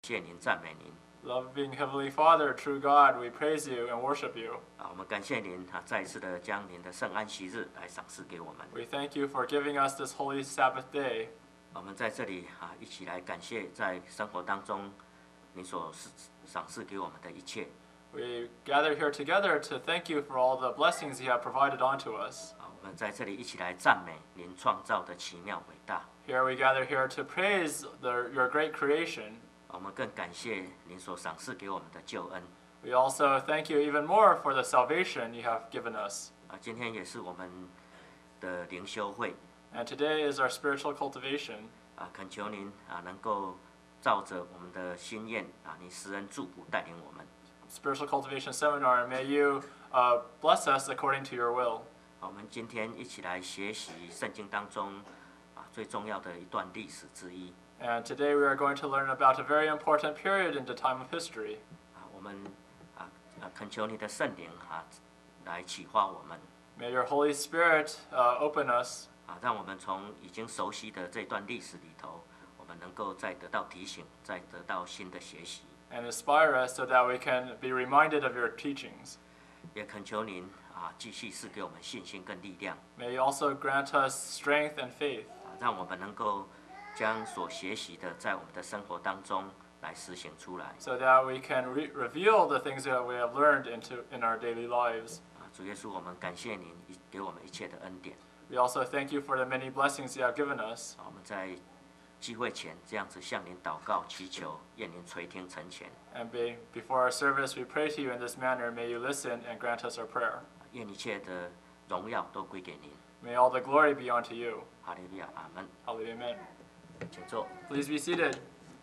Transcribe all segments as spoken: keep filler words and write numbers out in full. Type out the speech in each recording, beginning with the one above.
谢您，赞美您。 Loving Heavenly Father, true God, we praise you and worship you. 啊，我们感谢您啊，再一次的将您的圣安息日来赏赐给我们。 We thank you for giving us this holy Sabbath day. 我们在这里啊，一起来感谢在生活当中你所赏赐给我们的一切。 We gather here together to thank you for all the blessings you have provided onto us. 啊，我们在这里一起来赞美您创造的奇妙伟大。 Here we gather here to praise the, your great creation. 我们更感谢您所赏赐给我们的救恩。 We also thank you even more for the salvation you have given us. 啊，今天也是我们的灵修会。 And today is our spiritual cultivation. 啊，恳求您啊，能够照着我们的心愿啊，你施恩祝福带领我们。 Spiritual cultivation seminar, and may you uh, bless us according to your will. 我们今天一起来学习圣经当中啊最重要的一段历史之一。 And today we are going to learn about a very important period in the time of history. 啊，我们啊啊恳求你的圣灵啊来启发我们。 May your Holy Spirit uh, open us. 啊，让我们从已经熟悉的这段历史里头，我们能够再得到提醒，再得到新的学习。 And inspire us so that we can be reminded of your teachings. 也恳求您啊继续赐给我们信心跟力量。 May you also grant us strength and faith. 啊，让我们能够将所学习的在我们的生活当中来实行出来。 So that we can re- reveal the things that we have learned into in our daily lives. 啊，主耶稣，我们感谢您给我们一切的恩典。 We also thank you for the many blessings you have given us. 啊，我们在聚会前这样子向您祷告祈求，愿您垂听成全。 And be, before our service, we pray to you in this manner. May you listen and grant us our prayer. 愿一切的荣耀都归给您。 May all the glory be unto you. 哈利路亚，阿门。 Hallelujah. Amen. 请坐。 Please be seated.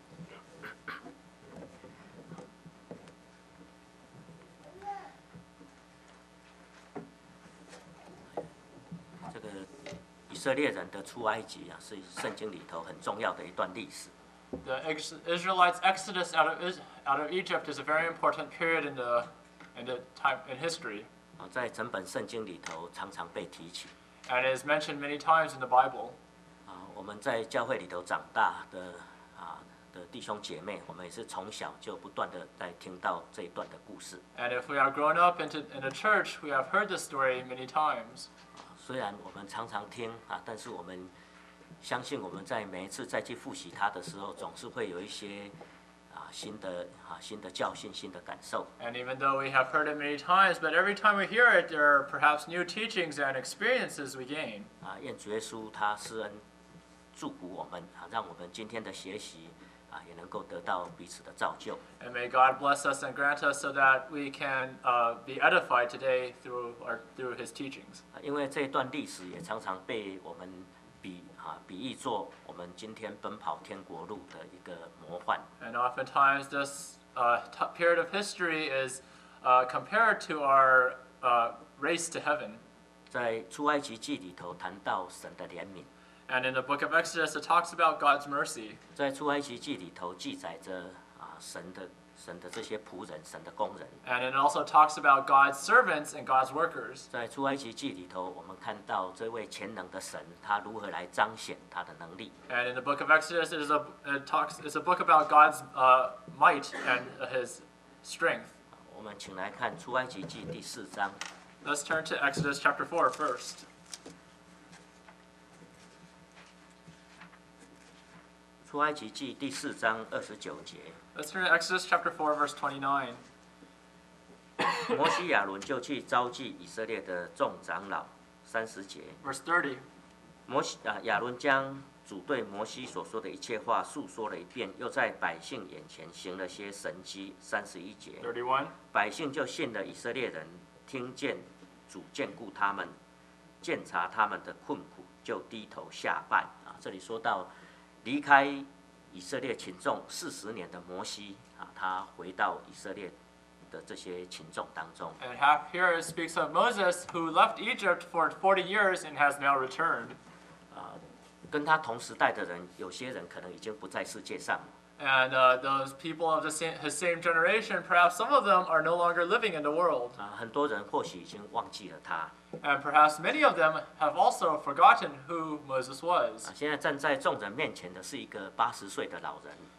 这个以色列人的出埃及啊，是圣经里头很重要的一段历史。 The ex- Israelites' exodus out of Is- out of Egypt is a very important period in the in the time in history, 啊，在整本圣经里头常常被提起。 and it is mentioned many times in the Bible. 啊，我们在教会里头长大的啊的弟兄姐妹，我们也是从小就不断的在听到这一段的故事。 And if we have grown up into in the church, we have heard this story many times. 啊，虽然我们常常听啊，但是我们相信我们在每一次再去复习它的时候，总是会有一些啊新的啊新的教训、新的感受。 And even though we have heard it many times, but every time we hear it, there are perhaps new teachings and experiences we gain. 啊，愿主耶稣他施恩祝福我们啊，让我们今天的学习啊也能够得到彼此的造就。 And may God bless us and grant us so that we can uh, be edified today through our through His teachings. 啊，因为这一段历史也常常被我们比啊比喻作我们今天奔跑天国路的一个模范。 And oftentimes, this uh, t- period of history is uh, compared to our uh, race to heaven. 在出埃及记里头谈到神的怜悯， And in the book of Exodus, it talks about God's mercy. 在出埃及记里头记载着啊神的神的这些仆人、神的工人。 And it also talks about God's servants and God's workers. 在出埃及记里头，我们看到这位全能的神，他如何来彰显他的能力。 And in the book of Exodus, it is a it talks it's a book about God's uh, might and His strength. 我们请来看出埃及记第四章。 Let's turn to Exodus chapter four first. 出埃及记第四章二十九节， Let's turn to Exodus chapter four, verse twenty-nine. 摩西亚伦就去召集以色列的众长老。三十节， Verse thirty. 摩西啊亚伦将主对摩西所说的一切话述说了一遍，又在百姓眼前行了些神迹。三十一节， thirty-one. 百姓就信了以色列人，听见主眷顾他们，鉴察他们的困苦，就低头下拜。啊，这里说到离开以色列群众四十年的摩西啊，他回到以色列的这些群众当中。 And half here it speaks of Moses, who left Egypt for forty years and has now returned. 啊，跟他同时代的人，有些人可能已经不在世界上了。 And uh, those people of the same, his same generation, perhaps some of them are no longer living in the world. 啊，很多人或许已经忘记了他。 And perhaps many of them have also forgotten who Moses 啊 was. 现在站在众人面前的是一个八十岁的老人。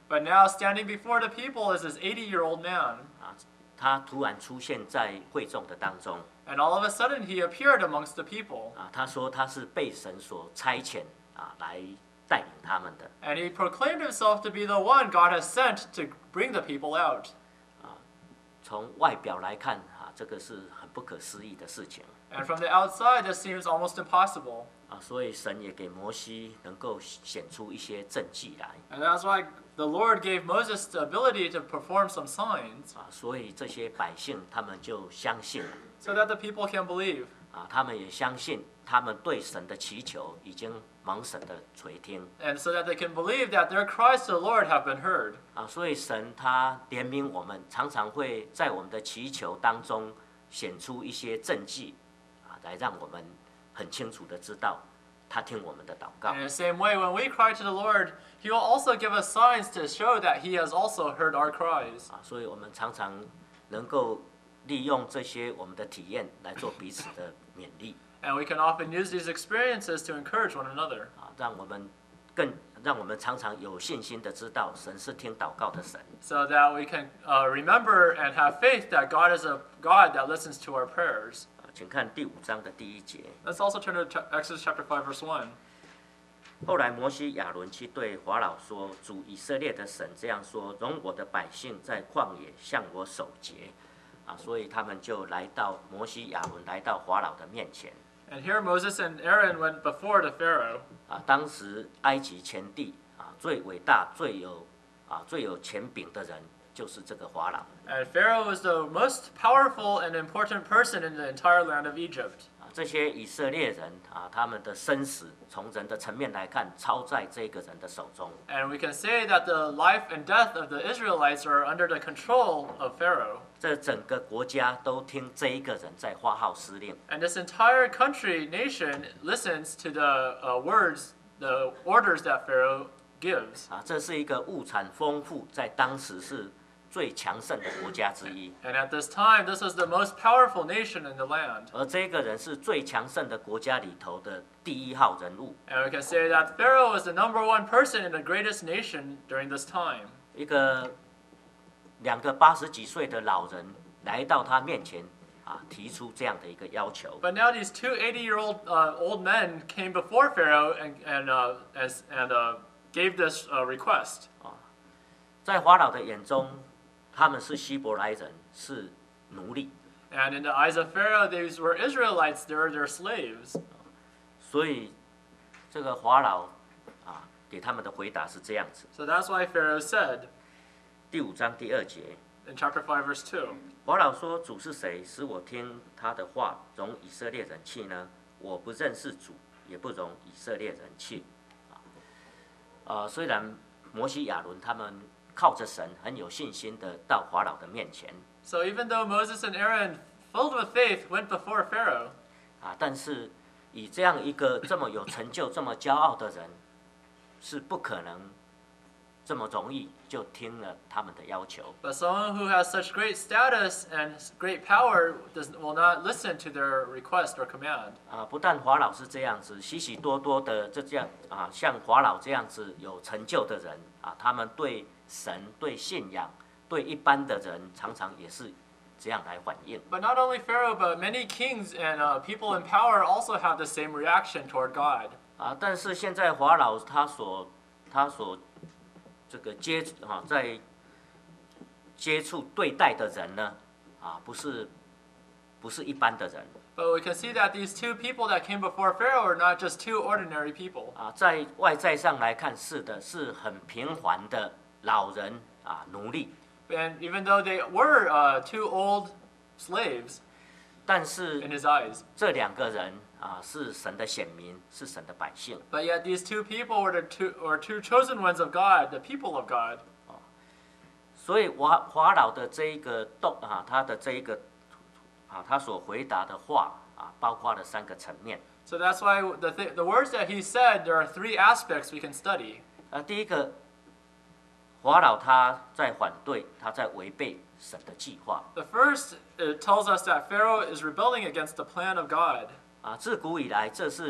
But now standing before the people is this eighty-year-old man. 啊，他突然出现在会众的当中。 And all of a sudden he appeared amongst the people. 啊，他说他是被神所差遣啊来带领他们的。 And he proclaimed himself to be the one God has sent to bring the people out. 从外表来看，啊，这个是很不可思议的事情。 And from the outside, this seems almost impossible. 啊，所以神也给摩西能够显出一些政绩来。 And that's why the Lord gave Moses the ability to perform some signs 啊，所以这些百姓他们就相信了。 so that the people can believe. 啊，他们也相信他们对神的祈求已经蒙神的垂听。 And so that they can believe that their cries to the Lord have been heard. 啊，所以神他怜悯我们，常常会在我们的祈求当中显出一些政绩，啊，来让我们很清楚的知道他听我们的祷告。 And in the same way, when we cry to the Lord, He will also give us signs to show that He has also heard our cries. 啊，所以我们常常能够利用这些我们的体验来做彼此的勉励。 And we can often use these experiences to encourage one another. 啊，让我们更让我们常常有信心的知道神是听祷告的神。 So that we can uh, remember and have faith that God is a God that listens to our prayers. 啊，请看第五章的第一节。 Let's also turn to ch- Exodus chapter five, verse one. 后来摩西亚伦去对法老说：“主以色列的神这样说：容我的百姓在旷野向我守节。”啊，所以他们就来到摩西亚伦来到法老的面前。 And here Moses and Aaron went before the Pharaoh. 啊，当时埃及全地啊最伟大、最有啊最有权柄的人就是这个法老。 And Pharaoh was the most powerful and important person in the entire land of Egypt. 啊，这些以色列人啊，他们的生死从人的层面来看，操在这个人的手中。 And we can say that the life and death of the Israelites are under the control of Pharaoh. 这整个国家都听这一个人在发号施令。 And this entire country, nation, listens to the uh, words, the orders that Pharaoh gives. 啊，这是一个物产丰富，在当时是最强盛的国家之一。 And at this time, this was the most powerful nation in the land. 而这个人是最强盛的国家里头的第一号人物， And we can say that Pharaoh was the number one person in the greatest nation during this time. 一个两个八十几岁的老人来到他面前啊，提出这样的一个要求。 But now these two eighty-year-old uh, old men came before Pharaoh and and uh, as, and uh, gave this uh, request. 在法老的眼中，他们是希伯来人，是奴隶， And in the eyes of Pharaoh, these were Israelites. They were their slaves. 所以这个法老啊给他们的回答是这样子。 So that's why Pharaoh said 第五章第二节， in chapter five, verse two. 法老说：“主是谁，使我听他的话，容以色列人去呢？我不认识主，也不容以色列人去。”啊，呃，虽然摩西、亚伦他们靠着神很有信心的到法老的面前 So even though Moses and Aaron, filled with faith, went before Pharaoh, 啊，但是以这样一个这么有成就、这么骄傲的人，是不可能这么容易就听了他们的要求。 but someone who has such great status and great power does, will not listen to their request or command. 啊，不但法老是这样子，许许多多的这样啊，像法老这样子有成就的人啊，他们对神、对信仰、对一般的人，常常也是这样来反应。 But not only Pharaoh, but many kings and uh, people in power also have the same reaction toward God. 啊，但是现在法老他所他所这个接啊，在接触对待的人呢，啊，不是不是一般的人 But we can see that these two people that came before Pharaoh are not just two ordinary people. 啊，在外在上来看是的，是很平凡的老人啊，奴隶。 And even though they were uh, two old slaves 但是 in his eyes, 这两个人啊，是神的选民，是神的百姓。 but yet these two people were the two, or two chosen ones of God, the people of God. 所以法法老的这一个动啊，他的这一个啊，他所回答的话啊，包括了三个层面。 So that's why the, th- the words that he said, there are three aspects we can study. 啊，第一个，法老他在反对，他在违背神的计划 The first, it tells us that Pharaoh is rebelling against the plan of God. 啊。自古以来，这是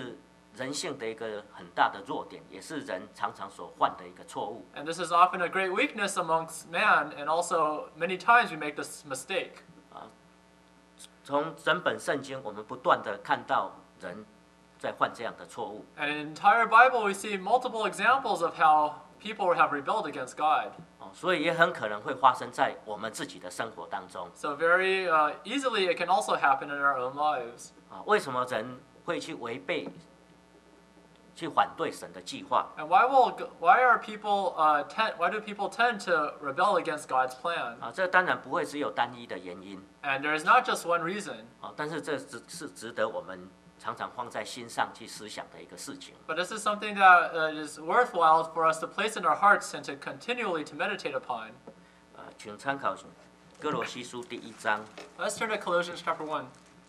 人性的一个很大的弱点，也是人常常所犯的一个错误。 And this is often a great weakness amongst man, and also many times we make this mistake. 从整本圣经，我们不断的看到人在犯这样的错误。 And in the entire Bible, we see multiple examples of how people have rebelled against God. 哦，所以也很可能会发生在我们自己的生活当中。 So very uh, easily, it can also happen in our own lives. 啊，为什么人会去违背、去反对神的计划？ And why will why are people uh, tend, why do people tend to rebel against God's plan? 啊，这当然不会只有单一的原因。 And there is not just one reason, 啊，但是这只是值得我们常常放在心上去思想的一个事情。 but this is something that uh, is worthwhile for us to place in our hearts and to continually to meditate upon. 啊，请参考哥罗西书第一章。 Let's turn to Colossians chapter one.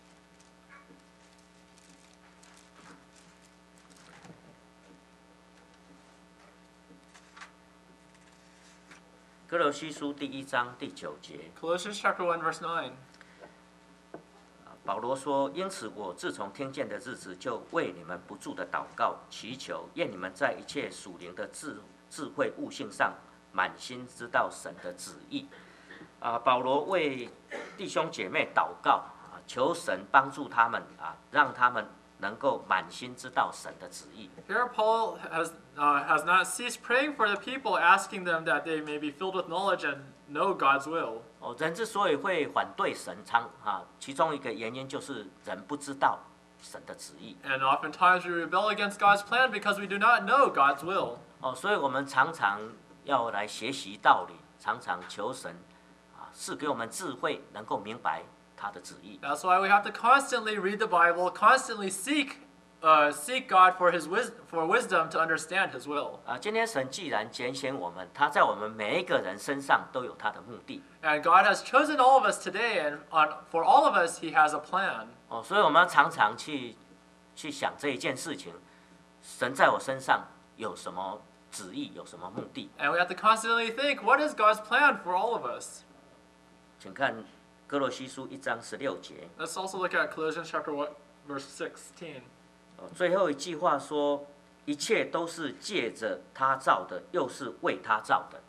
哥罗西书第一章第九节， Colossians chapter one, verse nine. 保罗说：“因此，我自从听见的日子，就为你们不住的祷告、祈求，愿你们在一切属灵的智智慧悟性上，满心知道神的旨意。”啊，保罗为弟兄姐妹祷告啊，求神帮助他们啊，让他们能够满心知道神的旨意。 Here, Paul has uh, has not ceased praying for the people, asking them that they may be filled with knowledge and know God's will. 哦，人之所以会反对神，常啊，其中一个原因就是人不知道神的旨意。 And oftentimes we rebel against God's plan because we do not know God's will. 哦，所以我们常常要来学习道理，常常求神啊，赐给我们智慧，能够明白他的旨意。 That's why we have to constantly read the Bible, constantly seek uh, seek God for His wis- for wisdom to understand His will. 啊，今天神既然拣选我们，他在我们每一个人身上都有他的目的。 And God has chosen all of us today, and on, for all of us, He has a plan. 哦，所以我们要常常去去想这一件事情，神在我身上有什么旨意，有什么目的？ And we have to constantly think, what is God's plan for all of us? 请看哥罗西书一章十六节。 Let's also look at Colossians chapter one, verse sixteen. 哦，最后一句话说，一切都是借着他造的，又是为他造的。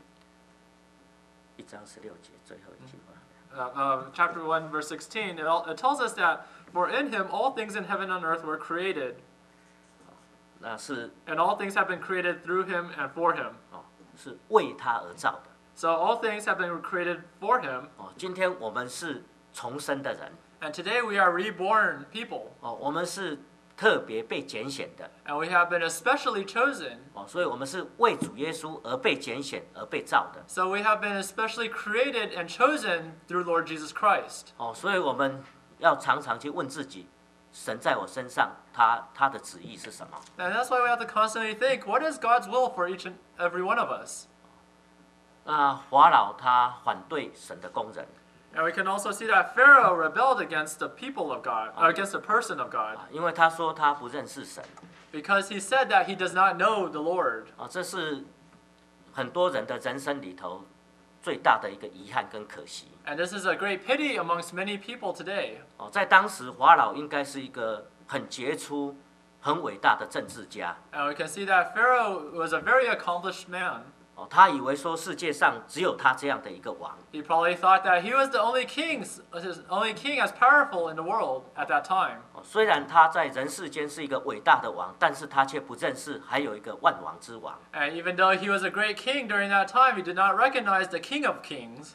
一章十六节最后一句话。 Uh, um, chapter one, verse sixteen, it, all, it tells us that, for in Him all things in heaven and earth were created, 那是 and all things have been created through Him and for Him. 哦，是为他而造的。 So all things have been created for Him, 哦，今天我们是重生的人。 and today we are reborn people, 哦，我们是特别被拣选的。 and we have been especially chosen. 哦，所以我们是为主耶稣而被拣选而被造的。 So we have been especially created and chosen through Lord Jesus Christ. 哦，所以我们要常常去问自己，神在我身上，他他的旨意是什么？ And that's why we have to constantly think, what is God's will for each and every one of us? 那法老他反对神的工人 And we can also see that Pharaoh rebelled against the people of God, or against the person of God, 啊，因为他说他不认识神 because he said that he does not know the Lord. 啊，这是很多人的人生里头最大的一个遗憾跟可惜。 And this is a great pity amongst many people today. 哦，在当时法老应该是一个很杰出、很伟大的政治家。 And we can see that Pharaoh was a very accomplished man. 哦，他以为说世界上只有他这样的一个王。 He probably thought that he was the only king, the only king as powerful in the world at that time. 哦，虽然他在人世间是一个伟大的王，但是他却不认识还有一个万王之王。 And even though he was a great king during that time, he did not recognize the King of Kings.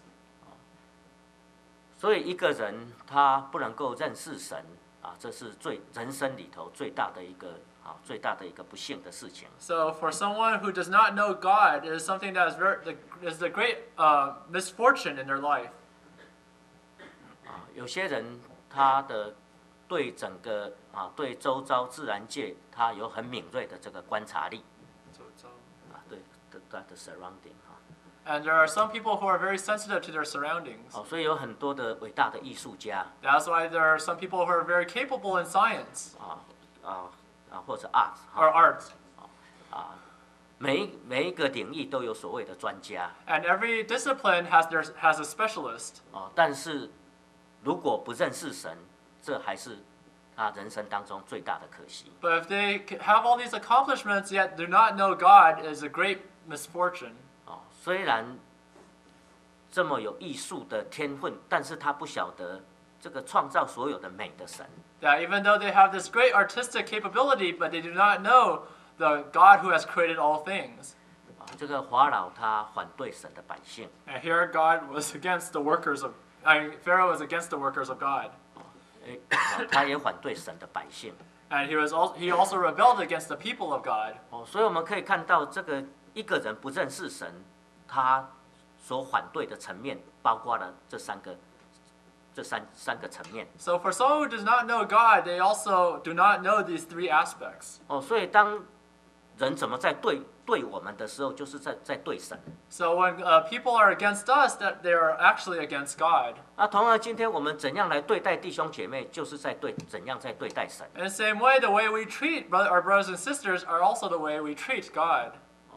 所以一个人他不能够认识神啊，这是最人生里头最大的一个啊最大的一个不幸的事情。 So for someone who does not know God, it is something that is very is the great uh, misfortune in their life. 啊，有些人他的对整个啊对周遭自然界他有很敏锐的这个观察力啊，对的的的 surrounding 哈。 And there are some people who are very sensitive to their surroundings. 哦，所以有很多的伟大的艺术家 That's why there are some people who are very capable in science 啊啊啊或者 art or 哈 art. 啊，每一每一个领域都有所谓的专家 And every discipline has their has a specialist. 哦，但是如果不认识神，这还是他人生当中最大的可惜。 But if they have all these accomplishments yet do not know God, is a great misfortune. 哦，虽然这么有艺术的天分，但是他不晓得这个创造所有的美的神。 That even though they have this great artistic capability, but they do not know the God who has created all things. 啊，这个法老他反对神的百姓。 And here God was against the workers of, I mean, Pharaoh was against the workers of God. 诶，哦他也反对神的百姓。 And he was also, he also rebelled against the people of God. 哦，所以我们可以看到，这个一个人不认识神，他所反对的层面，包括了这三个，这三三个层面。 So for someone who does not know God, they also do not know these three aspects. 哦，所以当人怎么在对对我们的时候，就是在在对神。 So when uh, people are against us, that they are actually against God. 啊，同样，今天我们怎样来对待弟兄姐妹，就是在对怎样在对待神。 In the same way, the way we treat brother, our brothers and sisters are also the way we treat God.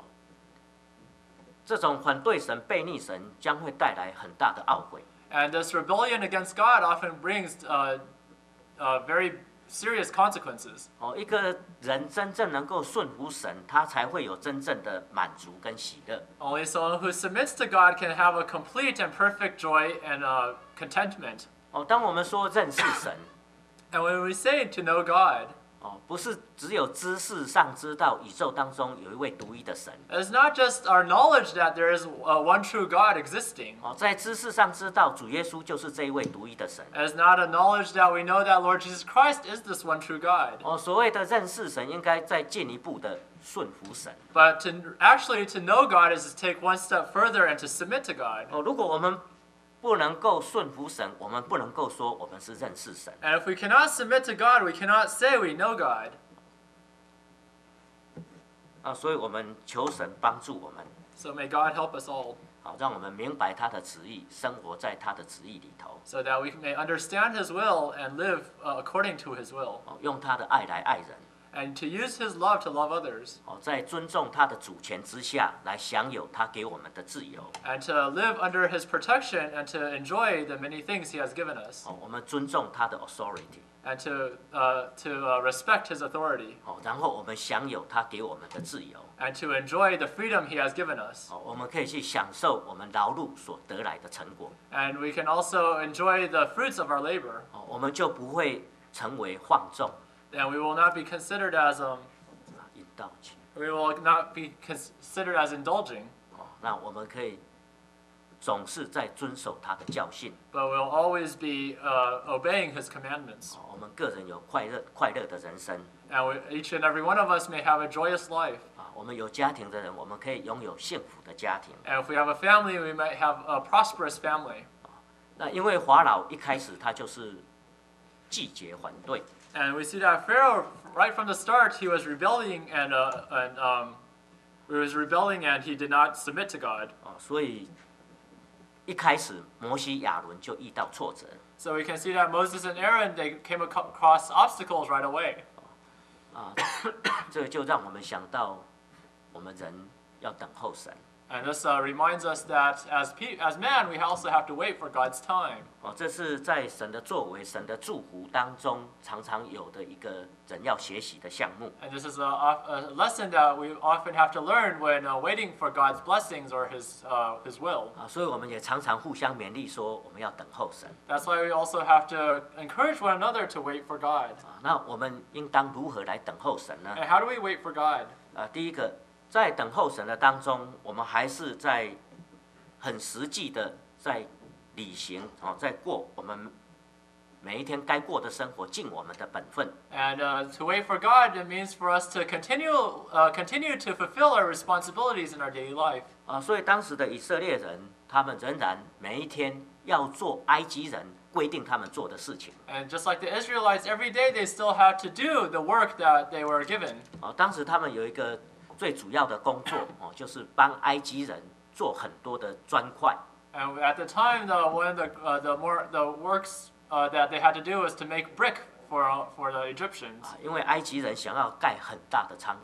这种反对神、背逆神，将会带来很大的懊悔。 And this rebellion against God often brings uh, uh, very serious consequences. 哦，一个人真正能够顺服神，他才会有真正的满足跟喜乐。 Only someone who submits to God can have a complete and perfect joy and uh, contentment. 哦，当我们说认识神， And when we say to know God, 哦，不是只有知识上知道宇宙当中有一位独一的神。 it's not just our knowledge that there is uh, one true God existing. 哦，在知识上知道主耶稣就是这一位独一的神。 It's not a knowledge that we know that Lord Jesus Christ is this one true God. 哦，所谓的认识神，应该再进一步的顺服神。 But to actually to know God is to take one step further and to submit to God. 哦，如果我们不能够顺服神，我们不能够说我们是认识神。 And if we cannot submit to God, we cannot say we know God. 啊，所以我们求神帮助我们， So may God help us all, 好让我们明白他的旨意，生活在他的旨意里头。 so that we may understand His will and live uh, according to His will, 哦，用他的爱来爱人。 and to use His love to love others, 哦，在尊重他的主权之下，来享有他给我们的自由。 and to live under His protection and to enjoy the many things He has given us, 哦，我们尊重他的 authority。 and to uh, to uh, respect His authority, 哦，然后我们享有他给我们的自由。 and to enjoy the freedom He has given us. 哦，我们可以去享受我们劳碌所得来的成果。 And we can also enjoy the fruits of our labor, 哦，我们就不会成为放纵 and we will not be considered as um, 啊，引导情。 we will not be considered as indulging, 哦，那我们可以总是在遵守他的教训。 but we'll always be uh, obeying His commandments. 哦，我们个人有快乐快乐的人生 And we, each and every one of us may have a joyous life. 啊。我们有家庭的人，我们可以拥有幸福的家庭。 And if we have a family, we might have a prosperous family. 那因为法老一开始他就是拒绝反对， And we see that Pharaoh, right from the start, he was rebelling and uh, and um, he was rebelling and he did not submit to God. 哦，所以一开始摩西亚伦就遇到挫折 So we can see that Moses and Aaron, they came aco- across obstacles right away. 啊，这就让我们想到我们人要等候神。 And this uh, reminds us that as pe- as man, we also have to wait for God's time. 哦，这是在神的作为、神的祝福当中常常有的一个人要学习的项目。 And this is a, a lesson that we often have to learn when uh, waiting for God's blessings or His uh, His will. 啊，所以我们也常常互相勉励说，我们要等候神。 That's why we also have to encourage one another to wait for God. 啊，那我们应当如何来等候神呢？ And how do we wait for God? 啊，第一个，在等候神的当中，我们还是在很实际的在履行哦，在过我们每一天该过的生活，尽我们的本分。 And uh, to wait for God, it means for us to continue uh, continue to fulfill our responsibilities in our daily life. 啊，所以当时的以色列人，他们仍然每一天要做埃及人规定他们做的事情。 And just like the Israelites, every day they still have to do the work that they were given. 啊，当时他们有一个最主要的工作哦，就是帮埃及人做很多的砖块。 And at the time, the one of the uh, the more the works uh, that they had to do was to make brick for uh, for the Egyptians, 啊，因为埃及人想要盖很大的仓库，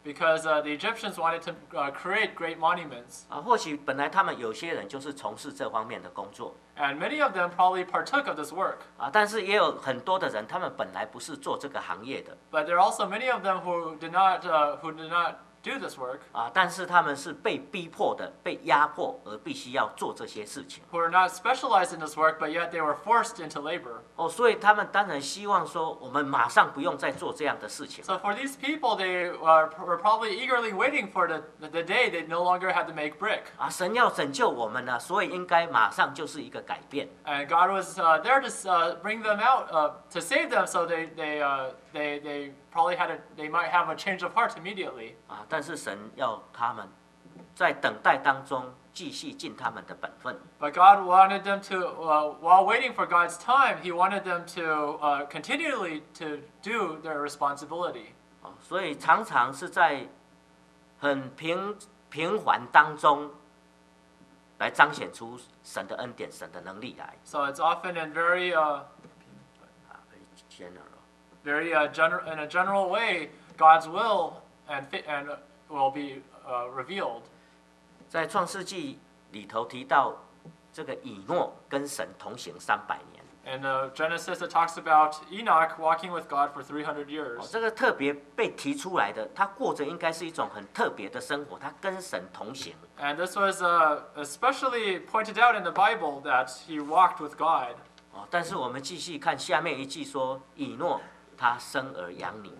because uh, the Egyptians wanted to uh, create great monuments. 啊，或许本来他们有些人就是从事这方面的工作 And many of them probably partook of this work. 啊，但是也有很多的人，他们本来不是做这个行业的 But there are also many of them who did not, uh, who did not do this work, 啊，但是他们是被逼迫的、被压迫而必须要做这些事情 who are not specialized in this work, but yet they were forced into labor. 哦，所以他们当然希望说，我们马上不用再做这样的事情 So for these people, they uh, were probably eagerly waiting for the, the day they no longer had to make brick. 啊，神要拯救我们呢，所以应该马上就是一个改变 And God was uh, there to uh, bring them out, uh, to save them, so they, they, uh, they, they probably had a, they might have a change of heart immediately. 啊，但是神要他们在等待当中继续尽他们的本分 But God wanted them to, uh, while waiting for God's time, He wanted them to uh, continually to do their responsibility. 啊，所以常常是在很平平缓当中来彰显出神的恩典、神的能力来 So it's often in very, uh, 啊，general。 very uh, gener- in a general way, God's will and fi- and will be uh, revealed. 在创世纪里头提到，这个以诺跟神同行三百年。 In uh, Genesis, it talks about Enoch walking with God for three hundred 哦， years. 这个特别被提出来的，他过着应该是一种很特别的生活，他跟神同行。 And this was uh, especially pointed out in the Bible that he walked with God. 哦，但是我们继续看下面一句说，以诺他生儿养女。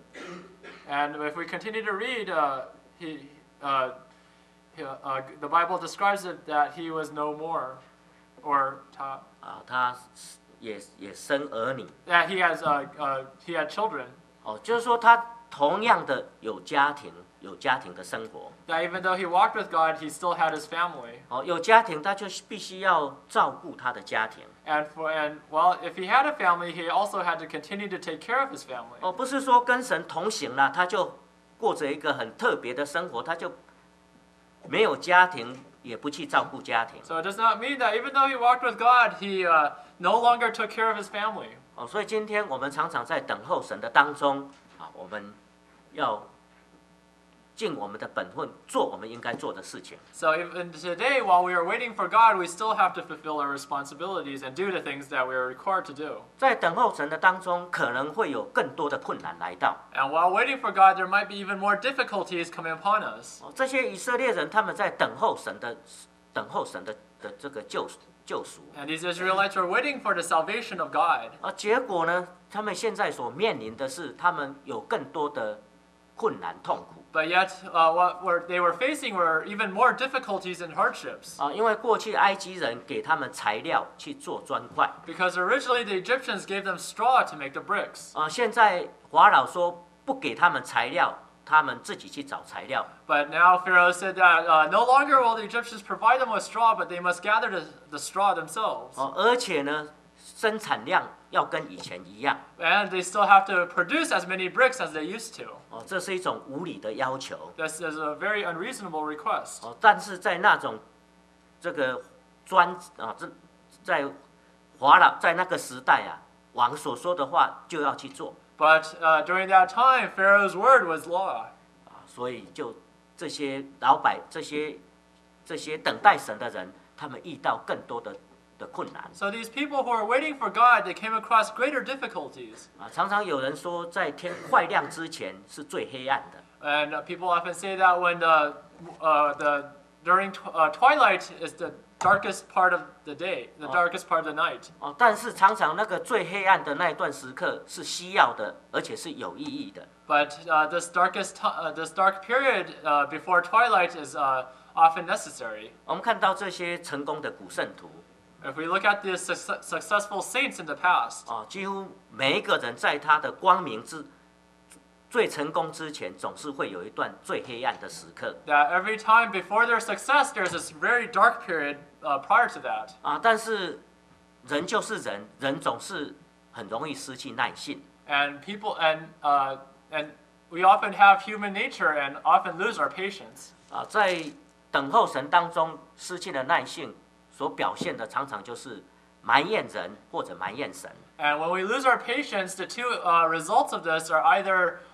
And if we continue to read, uh, he, uh, he, uh, the Bible describes it that he was no more, or ta, 啊，他也也生儿女。 that he has uh, uh, he had children. 哦，就是说他同样的有家庭，有家庭的生活。 That even though he walked with God, he still had his family. 哦，有家庭，他就必须要照顾他的家庭。 And for and well, if he had a family, he also had to continue to take care of his family. 哦，不是说跟神同行了，他就过着一个很特别的生活，他就没有家庭，也不去照顾家庭。 So it does not mean that even though he walked with God, he uh, no longer took care of his family. 哦，所以今天我们常常在等候神的当中，啊，我们要尽我们的本分，做我们应该做的事情。 So even today, while we are waiting for God, we still have to fulfill our responsibilities and do the things that we are required to do. 在等候神的当中，可能会有更多的困难来到。 And while waiting for God, there might be even more difficulties coming upon us. 哦，这些以色列人他们在等候神的，等候神的的这个救救赎。 And these Israelites were waiting for the salvation of God. 而结果呢，他们现在所面临的是，他们有更多的困难痛苦。 But yet, uh, what were, they were facing were even more difficulties and hardships. 啊，因为过去埃及人给他们材料去做砖块， Because originally the Egyptians gave them straw to make the bricks. 啊，现在法老说不给他们材料，他们自己去找材料。 But now Pharaoh said that uh, no longer will the Egyptians provide them with straw, but they must gather the, the straw themselves. 哦，而且呢，生产量要跟以前一样。 And they still have to produce as many bricks as they used to. 哦，这是一种无理的要求。 This is a very unreasonable request. 哦，但是在那种这个专啊，这在法老在那个时代啊，王所说的话就要去做 But uh, during that time, Pharaoh's word was law. 啊，所以就这些老百这些这些等待神的人，他们遇到更多的的困难 So these people who are waiting for God, they came across greater difficulties. 啊。常常有人说，在天快亮之前是最黑暗的 And uh, people often say that when the, uh, the during tw- uh, twilight is the darkest part of the day, the Oh. darkest part of the night. 哦，但是常常那个最黑暗的那一段时刻是需要的，而且是有意义的。 But uh, this darkest, t- uh, this dark period uh, before twilight is uh, often necessary. 我们看到这些成功的古圣徒 If we look at the suc- successful saints in the past, 啊，几乎每一个人在他的光明之最成功之前，总是会有一段最黑暗的时刻 that every time before their success, there's this very dark period uh, prior to that. 啊。但是人就是人，人总是很容易失去耐性 And people and uh, and we often have human nature and often lose our patience. 啊，在等候神当中失去了耐性，所表现的常常就是埋怨人或者埋怨神 And when we lose our patience, the two uh, results of this are either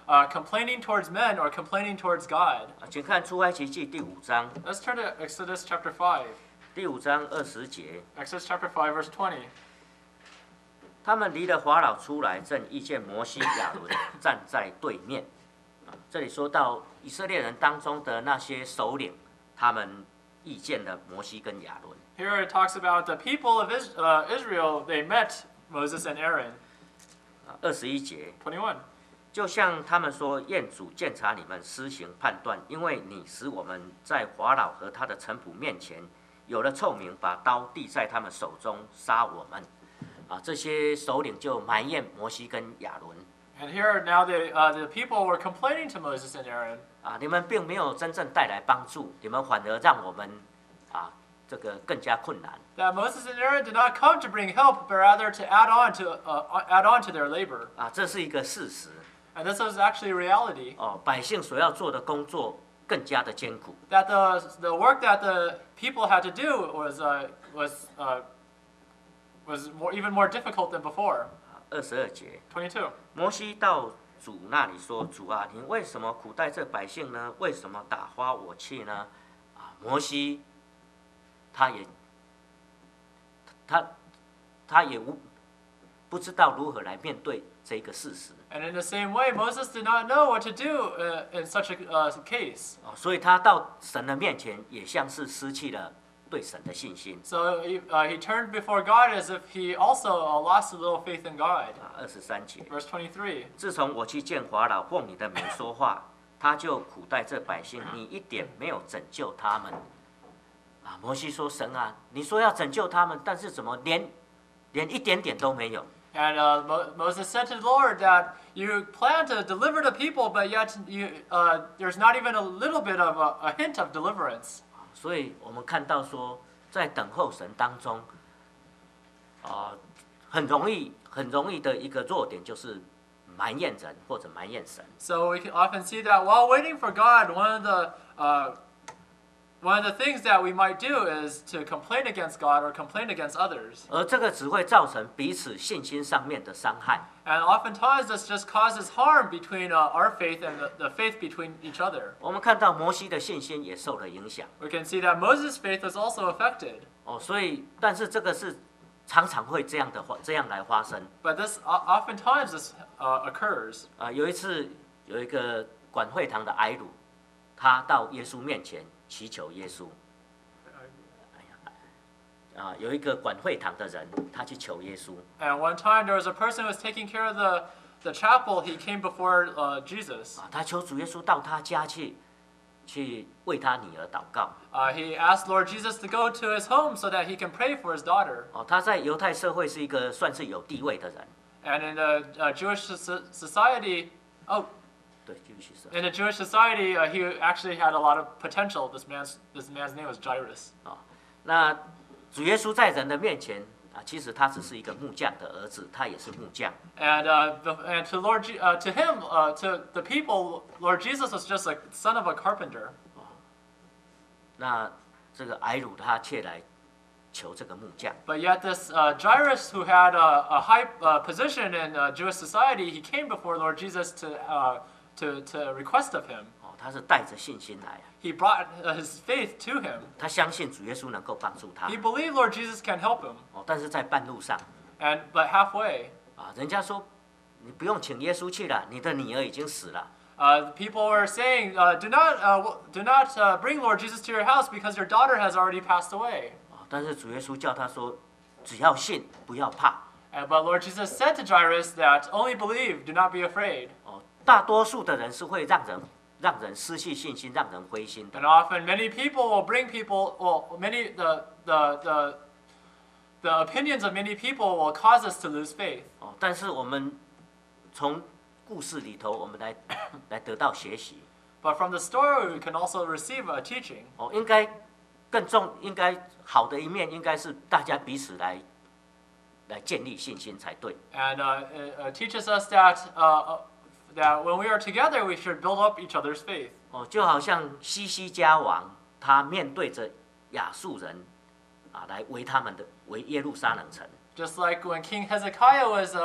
uh, complaining towards men or complaining towards God. 啊，请看出埃及记第五章， Let's turn to Exodus chapter five. 第五章二十节， Exodus chapter five, verse twenty. 他们离了法老出来，正遇见摩西、亚伦站在对面。啊，这里说到以色列人当中的那些首领，他们遇见了摩西跟亚伦。 Here it talks about the people of Is- uh, Israel. They met Moses and Aaron. 啊，二十一节， twenty-one. 就像他们说，愿主鉴察你们，施行判断，因为你使我们在法老和他的臣仆面前有了臭名，把刀递在他们手中，杀我们。啊，这些首领就埋怨摩西跟亚伦。 And here now the uh, the people were complaining to Moses and Aaron. 啊，你们并没有真正带来帮助，你们反而让我们啊这个更加困难。 That Moses and Aaron did not come to bring help, but rather to add on to uh, add on to their labor. 啊，这是一个事实。 And this was actually reality. 哦，百姓所要做的工作更加的艰苦。 That the the work that the people had to do was uh, was uh, was more, even more difficult than before. 二十二节， twenty-two. 摩西到主那里说：“主啊，你为什么苦待这百姓呢？为什么打发我去呢？”啊，摩西他也他他也无不知道如何来面对这个事实。 And in the same way, Moses did not know what to do uh, in such a uh, case. 哦，所以他到神的面前，也像是失去了对神的信心。 So he, uh, he turned before God as if he also uh, lost a little faith in God. 啊，二十三节， Verse twenty-three. 自从我去见法老，奉你的名说话，他就苦待这百姓，你一点没有拯救他们。啊，摩西说：“神啊，你说要拯救他们，但是怎么连连一点点都没有？” And uh, Mo- Moses said to the Lord that you plan to deliver the people, but yet you, uh, there's not even a little bit of a, a hint of deliverance. 所以我们看到说，在等候神当中，啊、很容易很容易的一个弱点就是埋怨人或者埋怨神。 So we can often see that while waiting for God, one of the uh, one of the things that we might do is to complain against God or complain against others. 而这个只会造成彼此信心上面的伤害。 And oftentimes this just causes harm between uh, our faith and the, the faith between each other. 我们看到摩西的信心也受了影响。 We can see that Moses' faith was also affected. 哦，所以但是这个是常常会这样的这样来发生。 But this o- oftentimes this uh, occurs. 啊、有一次有一个管会堂的矮鲁，他到耶稣面前祈求耶稣。啊、有一个管会堂的人，他去求耶稣。 And one time there was a person who was taking care of the, the chapel. He came before uh, Jesus. 啊，他求主耶稣到他家去，去为他女儿祷告。 Uh, he asked Lord Jesus to go to his home so that he can pray for his daughter. 哦，他在犹太社会是一个算是有地位的人。 And in the uh, Jewish so- society, oh, 对，继续说。 in the Jewish society, uh, he actually had a lot of potential. This man's this man's name was Jairus. 啊，那主耶稣在人的面前啊，其实他只是一个木匠的儿子，他也是木匠。 And uh, the, and to Lord Je- uh, to him uh, to the people, Lord Jesus was just a son of a carpenter. 那这个矮鲁他却来求这个木匠。 But yet this uh, Jairus, who had a, a high uh, position in uh, Jewish society, he came before Lord Jesus to uh, to to request of him. 哦，他是带着信心来啊， He brought uh, his faith to him. 他相信主耶稣能够帮助他。 He believed Lord Jesus can help him. 哦，但是在半路上 And but halfway, 啊，人家说你不用请耶稣去了，你的女儿已经死了。 uh, people were saying, uh, "Do not uh, w- do not uh, bring Lord Jesus to your house because your daughter has already passed away." 啊，但是主耶稣叫他说，只要信，不要怕。 And, but Lord Jesus said to Jairus that only believe, do not be afraid. 哦，大多数的人是会让人让人失去信心，让人灰心的 And。often many people will bring people, well, many the the the the opinions of many people will cause us to lose faith. 哦，但是我们从故事里头，我们来来得到学习。 But from the story, we can also receive a teaching. 哦，应该更重，应该好的一面应该是大家彼此来来建立信心才对。 And uh, it uh, teaches us that uh, uh, that when we are together, we should build up each other's faith. 哦，就好像西西家王，他面对着亚述人啊，来围他们的围耶路撒冷城。 Just like when King Hezekiah was uh,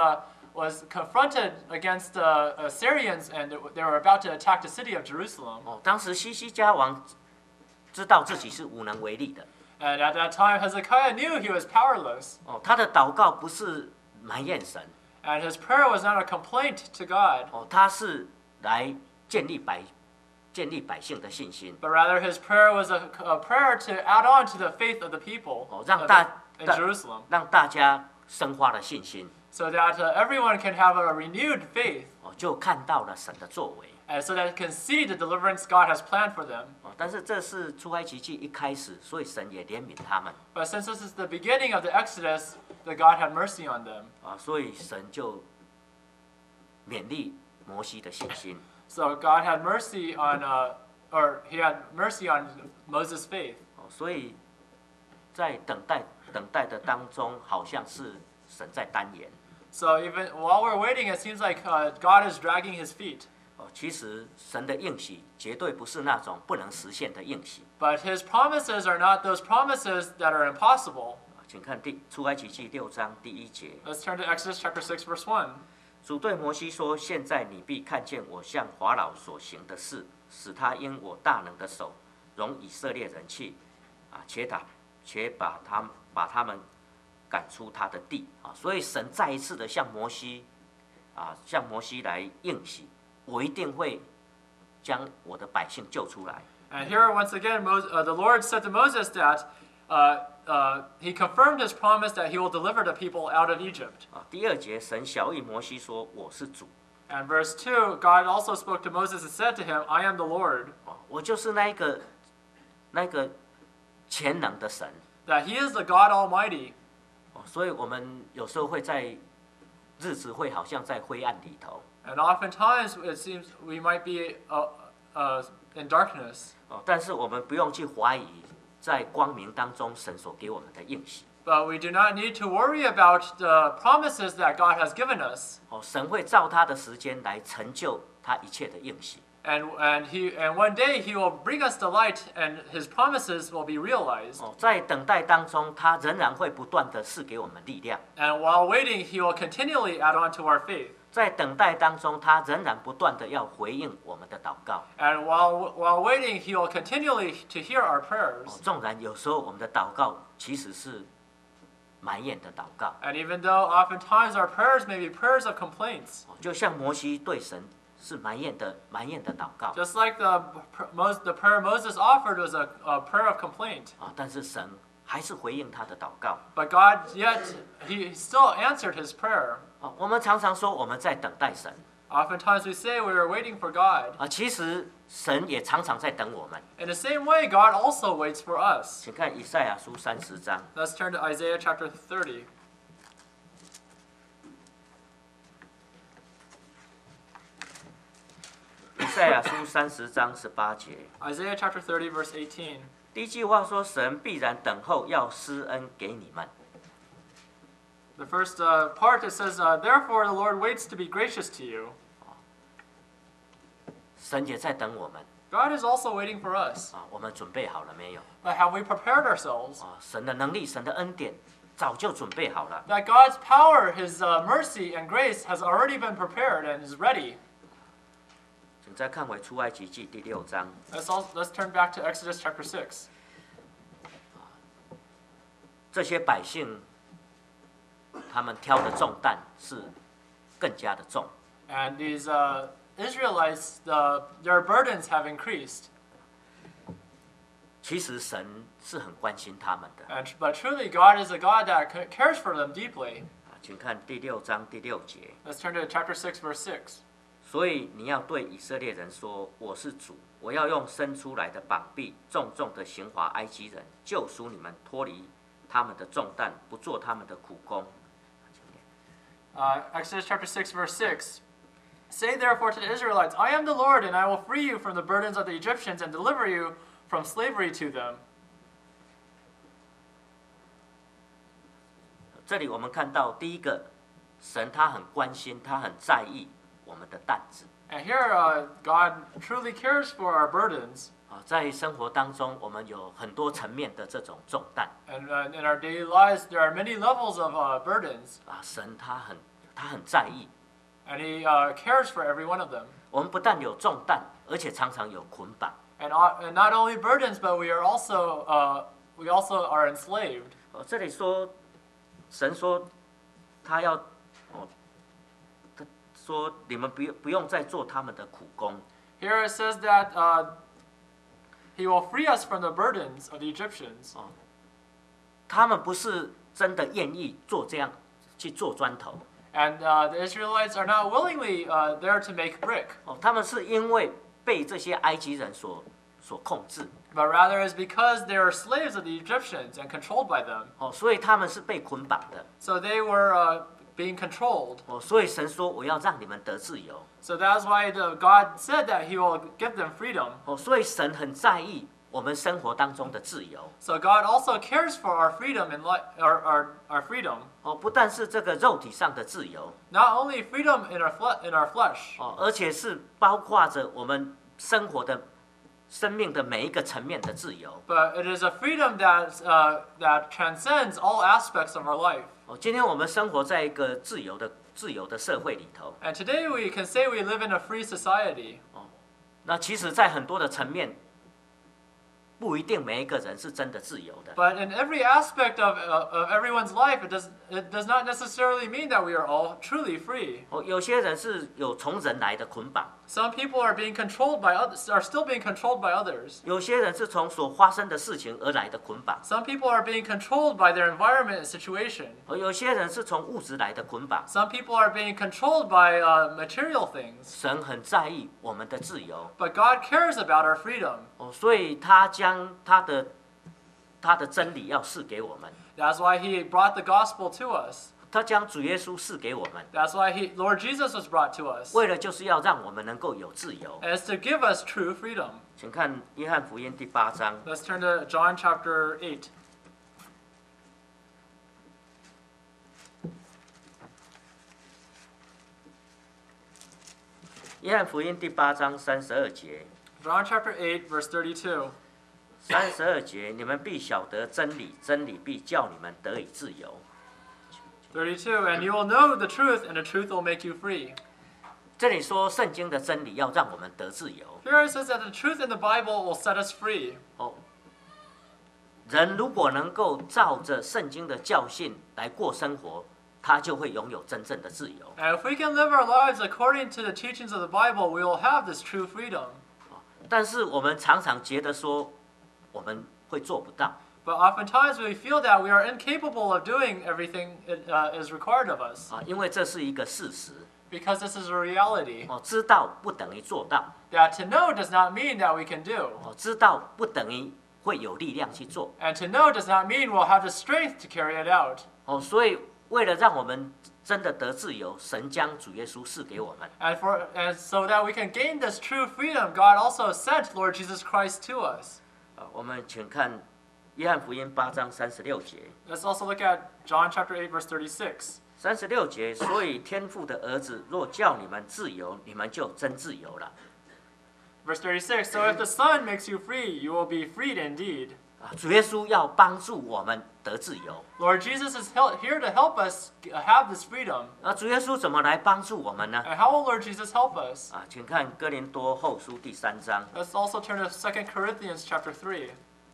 was confronted against the Assyrians, and they were about to attack the city of Jerusalem. 哦，当时西西家王知道自己是无能为力的。 And at that time, Hezekiah knew he was powerless. 哦，他的祷告不是埋怨神， And his prayer was not a complaint to God, 哦，他是来建立百建立百姓的信心。 but rather his prayer was a, a prayer to add on to the faith of the people 哦，让 of 大 the- in 大 Jerusalem, 让大家生发了信心， so that uh, everyone can have a renewed faith, 哦，就看到了神的作为。 and so that can see the deliverance God has planned for them. 哦，但是这是出埃及记一开始，所以神也怜悯他们 But since this is the beginning of the Exodus, that God had mercy on them. 啊，所以神就勉励摩西的信心。 So God had mercy on, uh, or He had mercy on Moses' faith. 哦，所以在等待等待的当中，好像是神在单言。 So even while we're waiting, it seems like uh, God is dragging His feet. 哦，其实神的应许绝对不是那种不能实现的应许。 But His promises are not those promises that are impossible. 啊请看第出埃及记六章第一节， Let's turn to Exodus chapter six, verse one. 主对摩西说：“现在你必看见我向法老所行的事，使他因我大能的手容以色列人去，啊，且打且把他把他们赶出他的地啊。”所以神再一次的向摩西啊，向摩西来应许，我一定会将我的百姓救出来。 And here, once again, Moses, uh, the Lord said to Moses that uh, uh, He confirmed His promise that He will deliver the people out of Egypt. 啊，第二节神晓谕摩西说：“我是主。” And verse two, God also spoke to Moses and said to him, I am the Lord. 哦，我就是那一个那个全能的神。 That He is the God Almighty. 哦，所以我们有时候会在日子会好像在灰暗里头。 And oftentimes, it seems we might be uh, uh, in darkness. 哦，但是我们不用去怀疑在光明当中神所给我们的应许。 But we do not need to worry about the promises that God has given us. 哦，神会照他的时间来成就他一切的应许。 And, and, he, and one day He will bring us the light and His promises will be realized. 哦，在等待当中，他仍然会不断的赐给我们力量。 And while waiting, He will continually add on to our faith. 在等待当中，他仍然不断的要回应我们的祷告。 And while, while waiting, He will continually to hear our 哦 prayers. 纵然有时候我们的祷告其实是埋怨的祷告， And even though oftentimes our prayers may be prayers of complaints, 哦就像摩西对神是埋怨的埋怨的祷告 just like the, the prayer Moses offered was a, a prayer of complaint. 啊，但是神还是回应他的祷告 But God, yet, He still answered His prayer. 啊。我们常常说我们在等待神 Oftentimes we say we are waiting for God. 啊，其实神也常常在等我们。 In the same way, God also waits for us. 请看以赛亚书三十章， Let's turn to Isaiah chapter thirty. 以赛亚书三十章十八节， Isaiah chapter thirty, verse eighteen. 第一句话说：“神必然等候，要施恩给你们。” The first uh, part, it says, uh, Therefore the Lord waits to be gracious to you. 神也在等我们 God is also waiting for us. 啊，我们准备好了没有？ But have we prepared ourselves? 啊，神的能力、神的恩典早就准备好了。 That God's power, His uh, mercy and grace has already been prepared and is ready. 请再看回出埃及记第六章， Let's, also, let's turn back to Exodus chapter six. 这些百姓他们挑的重担是更加的重。 And these uh, Israelites, the, their burdens have increased. 其实神是很关心他们的 And, but truly, God is a God that ca- cares for them deeply. 啊，请看第六章第六节。 Let's turn to chapter six, verse six. 所以你要对以色列人说：“我是主，我要用伸出来的膀臂，重重的刑罚埃及人，救赎你们脱离他们的重担，不做他们的苦工。” Uh, Exodus chapter six, verse six. Say therefore to the Israelites, I am the Lord, and I will free you from the burdens of the Egyptians and deliver you from slavery to them. 这里我们看到第一个，神他很关心，他很在意我们的担子 And here, uh, God truly cares for our burdens. 啊。在生活当中，我们有很多层面的这种重担 And uh, in our daily lives, there are many levels of uh, burdens. 啊。神他很他很在意。 And He uh, cares for every one of them. 我们不但有重担，而且常常有捆绑。 And, uh, and not only burdens, but we are also uh, we also are enslaved. 哦，这里说，神说他要哦，他说你们不用不用再做他们的苦工。 Here it says that uh, He will free us from the burdens of the Egyptians. 哦，他们不是真的愿意做这样去做砖头。 And uh, the Israelites are not willingly uh, there to make brick. 哦，他们是因为被这些埃及人所所控制。 But rather is because they are slaves of the Egyptians and controlled by them. 哦，所以他们是被捆绑的。 So they were uh, being controlled. 哦，所以神说我要让你们得自由。 So that's why the God said that He will give them freedom. 哦，所以神很在意我们生活当中的自由。 So God also cares for our freedom in life, our, our, our freedom. 哦，不但是这个肉体上的自由。 Not only freedom in our fle- in our flesh. 哦，而且是包括着我们生活的、生命的每一个层面的自由。 But it is a freedom that uh, that transcends all aspects of our life. 哦，今天我们生活在一个自由的、自由的社会里头。 And today we can say we live in a free society. 哦，那其实，在很多的层面，不一定每一个人是真的自由的。 But in every aspect of, uh, of everyone's life, it does, it does not necessarily mean that we are all truly free. 哦，有些人是有从人来的捆绑， Some people are being controlled by others, are still being controlled by others. 有些人是从所发生的事情而来的捆绑， Some people are being controlled by their environment and situation. 而有些人是从物质来的捆绑。 Some people are being controlled by uh, material things. 神很在意我们的自由， But God cares about our freedom. 哦，所以他将他的他的真理要赐给我们， That's why He brought the gospel to us. 他将主耶稣赐给我们， That's why he, Lord Jesus was brought to us. 为了就是要让我们能够有自由。 And it's to give us true freedom. 请看约翰福音第八章， Let's turn to John chapter eight. 约翰福音第八章三十二节， John chapter eight, verse thirty-two. 三十二节，你们必晓得真理，真理必叫你们得以自由。 thirty-two, and you will know the truth, and the truth will make you free. 这里说圣经的真理要让我们得自由。 Here it says that the truth in the Bible will set us free. 哦，人如果能够照着圣经的教训来过生活，他就会拥有真正的自由。 And if we can live our lives according to the teachings of the Bible, we will have this true freedom. 但是我们常常觉得说，我们会做不到。 But oftentimes we feel that we are incapable of doing everything it, uh, is required of us. 啊，因为这是一个事实。 Because this is a reality. 哦，知道不等于做到。 That to know does not mean that we can do. 哦，知道不等于会有力量去做。 And to know does not mean we'll have the strength to carry it out. 哦，所以为了让我们真的得自由，神将主耶稣赐给我们。 And for and so that we can gain this true freedom, God also sent Lord Jesus Christ to us. 啊，我们请看约翰福音八章三十六节。 Let's also look at John chapter eight, verse thirty-six. 三十六节，所以天父的儿子若叫你们自由，你们就真自由了。 Verse thirty-six, so if the Son makes you free, you will be freed indeed. 啊，主耶稣要帮助我们得自由。 Lord Jesus is hel- here to help us have this freedom. 啊，主耶稣怎么来帮助我们呢？ And how will Lord Jesus help us? 啊，请看哥林多后书第三章。 Let's also turn to Second Corinthians chapter three.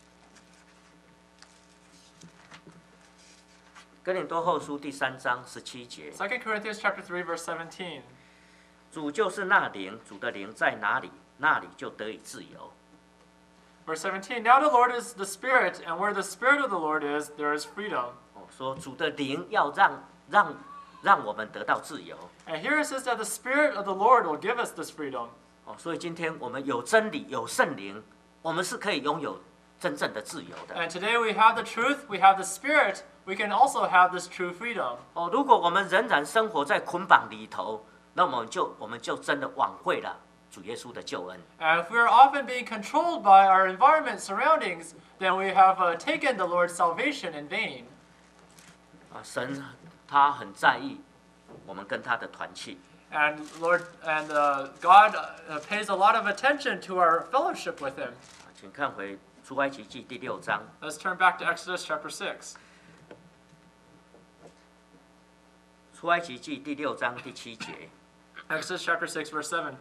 哥林多后书第三章十七节， Second Corinthians chapter three, verse seventeen. 主就是那灵，主的灵在哪里，那里就得以自由。 Verse seventeen, now the Lord is the Spirit, and where the Spirit of the Lord is, there is freedom. 哦，说主的灵要让让让我们得到自由。 And here it says that the Spirit of the Lord will give us this freedom. 哦，所以今天我们有真理，有圣灵，我们是可以拥有真正的自由的。 And today we have the truth, we have the Spirit, we can also have this true freedom. 哦，如果我们仍然生活在捆绑里头，那么就我们就真的枉费了主耶稣的救恩。 And if we are often being controlled by our environment surroundings, then we have uh, taken the Lord's salvation in vain. 啊，神他很在意我们跟他的团契。 And Lord and uh, God uh, pays a lot of attention to our fellowship with Him. 啊，请看回出埃及记第六章。 Let's turn back to Exodus chapter six. 出埃及记第六章第七节， Exodus chapter six, verse seven.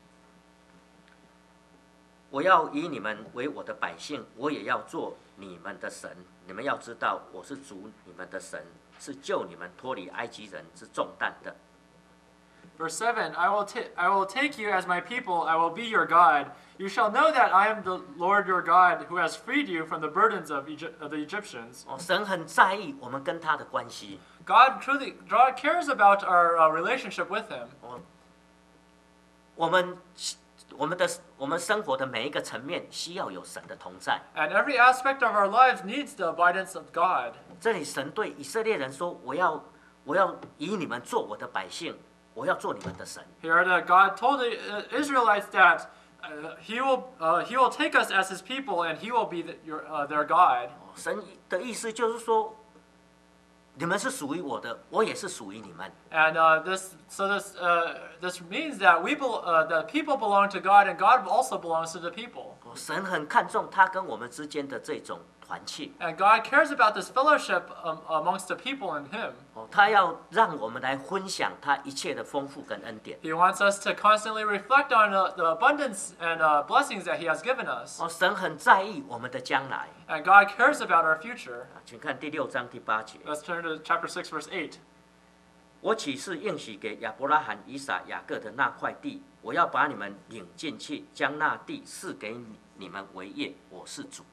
我要以你们为我的百姓，我也要做你们的神。你们要知道，我是主你们的神，是救你们脱离埃及人之重担的。 Verse seven, I will, ta- I will take you as my people, I will be your God. You shall know that I am the Lord your God, who has freed you from the burdens of, Egypt, of the Egyptians. 哦，神很在意我们跟他的关系。 God truly God cares about our uh, relationship with him. 哦，我们我们的我们生活的每一个层面需要有神的同在。 And every aspect of our lives needs the abidance of God. 这里神对以色列人说：“我要我要以你们做我的百姓，我要做你们的神。” Here, the God told the uh, Israelites that uh, he will uh, he will take us as his people, and he will be the, your, uh, their God. 哦神的意思就是说，你们是属于我的，我也是属于你们。 And uh, this so this uh, this means that we bel uh, the people belong to God, and God also belongs to the people. 哦神很看重他跟我们之间的这种团契。 And God cares about this fellowship um, amongst the people in Him. 哦，他要让我们来分享他一切的丰富跟恩典。 He wants us to constantly reflect on uh, the abundance and uh, blessings that He has given us. 哦，神很在意我们的将来。 And God cares about our future. 啊请看第六章第八节。 Let's turn to chapter six, verse eight. 我岂是应许给亚伯拉罕、以撒、雅各的那块地？我要把你们领进去，将那地赐给你们为业。我是主。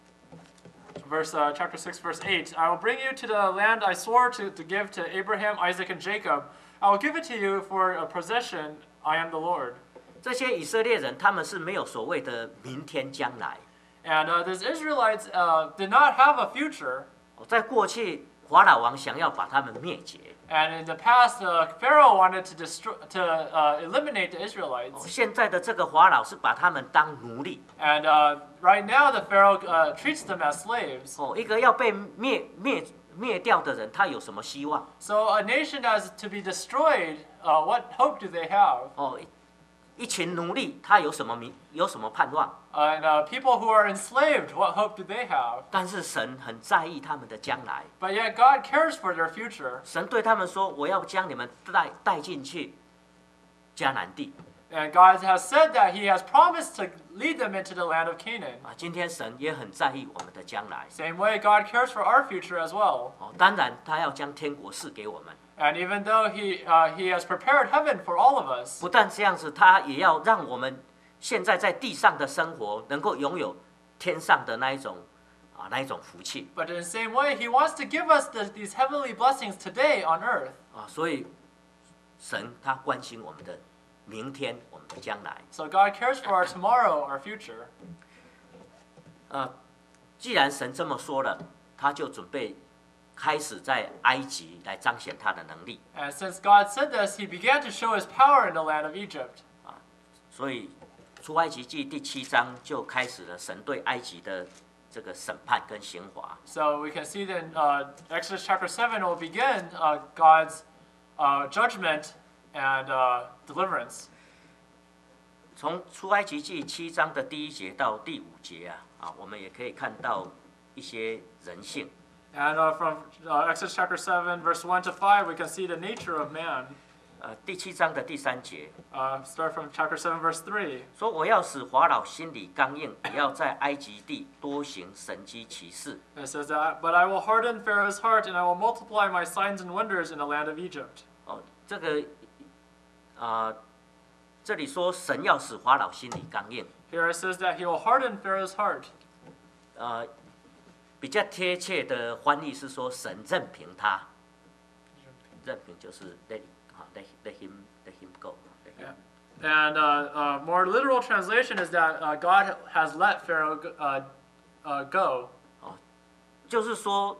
Verse uh, chapter six, verse eight. I will bring you to the land I swore to, to give to Abraham, Isaac, and Jacob. I will give it to you for a possession. I am the Lord. 这些以色列人，他们是没有所谓的明天将来。 And uh, these Israelites uh, did not have a future. 在过去，法老王想要把他们灭绝。 And in the past, uh, Pharaoh wanted to destroy, to uh, eliminate the Israelites. 现在的这个法老是把他们当奴隶。 And uh, right now, the Pharaoh uh, treats them as slaves. 哦，一个要被灭灭灭掉的人，他有什么希望？ So a nation as to be destroyed, uh, what hope do they have? 哦，一一群奴隶，他有什么明有什么盼望？ And uh, people who are enslaved, what hope do they have? 但是神很在意他们的将来。 But yet God cares for their future. 神对他们说：“我要将你们带带进去迦南地。 And God has said that He has promised to lead them into the land of Canaan. ” 啊，今天神也很在意我们的将来。 Same way, God cares for our future as well. 哦，当然他要将天国赐给我们。 And even though He uh, He has prepared heaven for all of us, 不但这样子，他也要让我们现在在地上的生活能够拥有天上的那一种啊那一种福气 but in the same way, He wants to give us the, these heavenly blessings today on earth. 啊，所以神他关心我们的明天，我们的将来。 So God cares for our tomorrow, our future. 呃，既然神这么说了，他就准备开始在埃及来彰显他的能力。 And since God said this, He began to show His power in the land of Egypt. 所以出埃及记第七章就开始了神对埃及的这个审判跟刑罚。 So we can see that uh, Exodus chapter seven will begin uh, God's uh, judgment and uh, deliverance. 从出埃及记七章的第一节到第五节啊，啊，我们也可以看到一些人性。 And uh, from uh, Exodus chapter seven, verse one to five, we can see the nature of man. 呃，第七章的第三节 Uh, start from chapter seven, verse three. 说：“我要使法老心里刚硬，也要在埃及地多行神迹奇事。 It says that, but I will harden Pharaoh's heart, and I will multiply my signs and wonders in the land of Egypt. ” 哦，这个啊、呃，这里说神要使法老心里刚硬， Here it says that he will harden Pharaoh's heart. 呃，比较贴切的翻译是说神任凭他，任凭就是 let 好 let let him let him go。 Yeah. And uh, uh, more literal translation is that uh, God has let Pharaoh go, uh, uh, go. 就是说，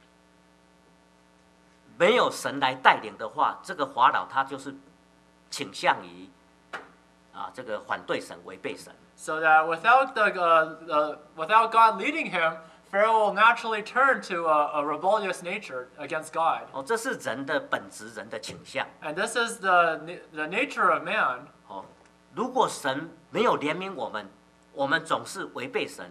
没有神来带领的话，这个法老他就是倾向于啊这个反对神、违背神。 So that without the uh, uh, without God leading him, Pharaoh will naturally turn to a, a rebellious nature against God. 哦，这是人的本质，人的倾向。 And this is the the nature of man. 哦，如果神没有怜悯我们，我们总是违背神，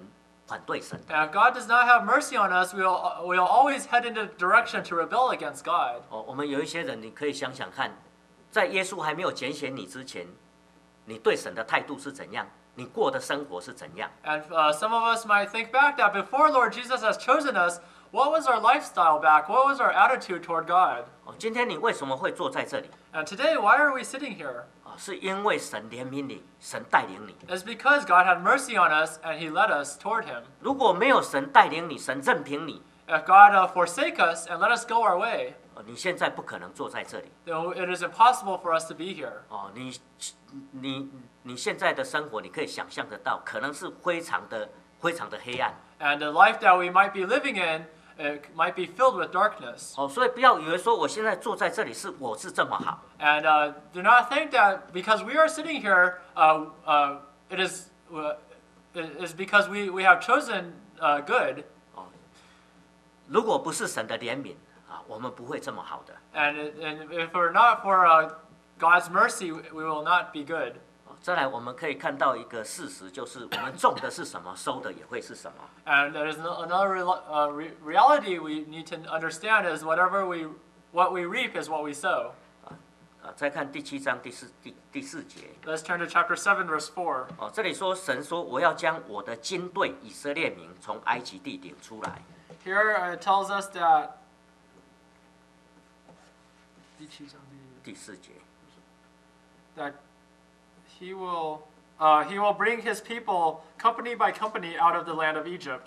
反对神。 And if God does not have mercy on us, we'll, we'll always head in the direction to rebel against God. 哦，我们有一些人，你可以想想看，在耶稣还没有拣选你之前，你对神的态度是怎样？你过的生活是怎样？ And uh, some of us might think back that before Lord Jesus has chosen us, what was our lifestyle back? What was our attitude toward God? 哦，今天你为什么会坐在这里？ And today, why are we sitting here? 哦，是因为神怜悯你，神带领你。 It's because God had mercy on us and He led us toward Him. 如果没有神带领你，神任凭你， If God uh, forsake us and let us go our way, 哦，你现在不可能坐在这里。 then it is impossible for us to be here. 哦，你你你现在的生活，你可以想象得到，可能是非常的非常的黑暗。 And the life that we might be living in, it might be filled with darkness. 哦，所以不要以为说我现在坐在这里是我是这么好。 And uh, do not think that because we are sitting here, uh, uh, it is uh, it is because we, we have chosen uh, good. 如果不是神的怜悯啊，我们不会这么好的。 And, and if we're not for uh, God's mercy, we will not be good. 哦，再来，我们可以看到一个事实，就是我们种的是什么，收的也会是什么。 And there is no, another re- uh, re- reality we need to understand is whatever we what we reap is what we sow. 啊，再看第七章第四第第四节。 Let's turn to chapter seven, verse four. 哦，这里说神说我要将我的军队以色列民从埃及地领出来。 Here uh, it tells us that 第四节。 that he will uh, he will bring his people company by company out of the land of Egypt.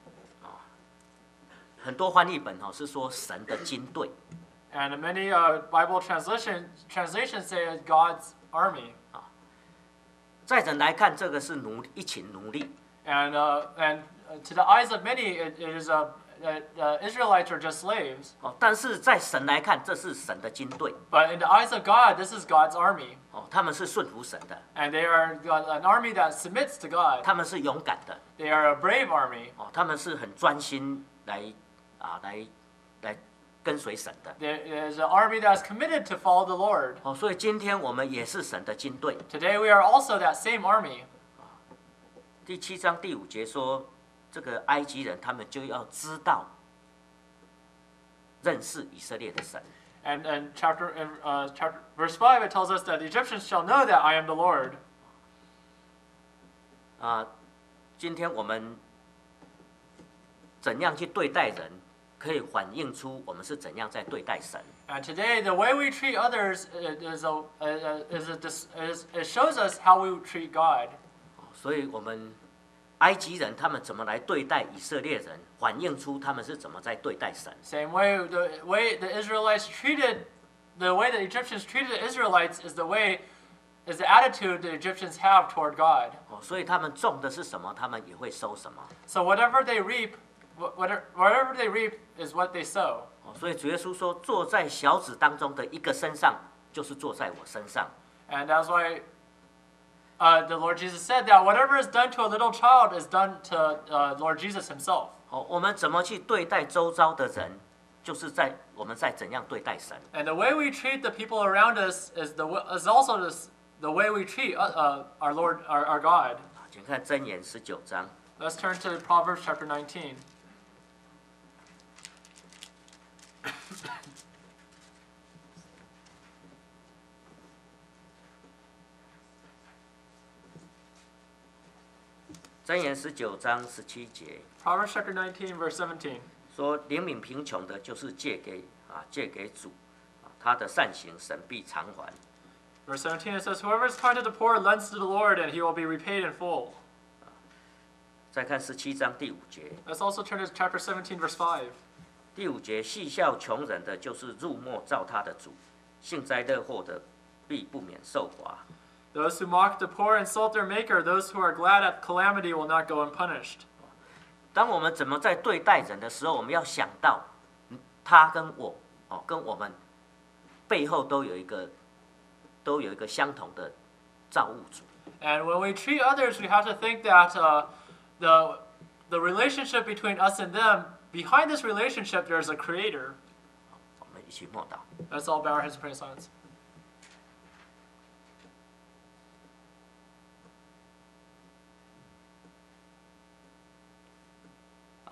很多翻译本哦是说神的军队。 And many uh, Bible translation translations say it's God's army. 在人来看，这个是奴一群奴隶。 And uh, and to the eyes of many, it, it is a that uh, Israelites are just slaves. 哦，但是在神来看，这是神的军队。 But in the eyes of God, this is God's army. 哦，他们是顺服神的， And they are God- an army that submits to God. 他们是勇敢的。 They are a brave army. 哦，他们是很专心来啊来来跟随神的。 There is an army that is committed to follow the Lord. 哦，所以今天我们也是神的军队。 Today we are also that same army. 第七章第五节说，这个埃及人他们就要知道认识以色列的神。 And and chapter in uh, chapter verse five it tells us that the Egyptians shall know that I am the Lord. 啊，今天我们怎样去对待人，可以反映出我们是怎样在对待神。 And today the way we treat others is a, is a, is it shows us how we treat God. 所以，我们埃及人他们怎么来对待以色列人，反映出他们是怎么在对待神。 Same way the way the Israelites treated the way the Egyptians treated the Israelites is the way is the attitude the Egyptians have toward God. 哦，所以他们种的是什么，他们也会收什么。 So whatever they reap, whatever whatever they reap is what they sow. 哦，所以主耶稣说，坐在小子当中的一个身上，就是坐在我身上。 And that's why uh, the Lord Jesus said that whatever is done to a little child is done to uh, Lord Jesus himself. 哦，我们怎么去对待周遭的人，就是在我们在怎样对待神。 And the way we treat the people around us is the is also this, the way we treat uh, uh, our Lord, our, our God. 啊，请看箴言十九章。 Let's turn to Proverbs chapter nineteen. 箴言十九章十七节 Proverbs chapter nineteen, verse seventeen. 说：怜悯贫穷的，就是借给啊借给主，啊他的善行神必偿还。 Verse seventeen, it says, "Whoever is kind to the poor lends to the Lord, and he will be repaid in full." 再看十七章第五节， Let's also turn to chapter seventeen, verse five. 第五节戏笑穷人的，就是入没造他的主；幸灾乐祸的，必不免受罚。 Those who mock the poor insult their maker. Those who are glad at calamity will not go unpunished. 当我们怎么在对待人的时候，我们要想到，嗯他跟我哦，跟我们背后都有一个都有一个相同的造物主。 And when we treat others, we have to think that uh, the the relationship between us and them, behind this relationship, there is a creator. 我们一起默祷。 Let's all bow our heads and pray in silence.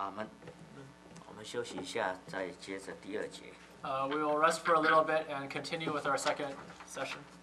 阿门。我们休息一下，再接着第二节。 Uh, we will rest for a little bit and continue with our second session.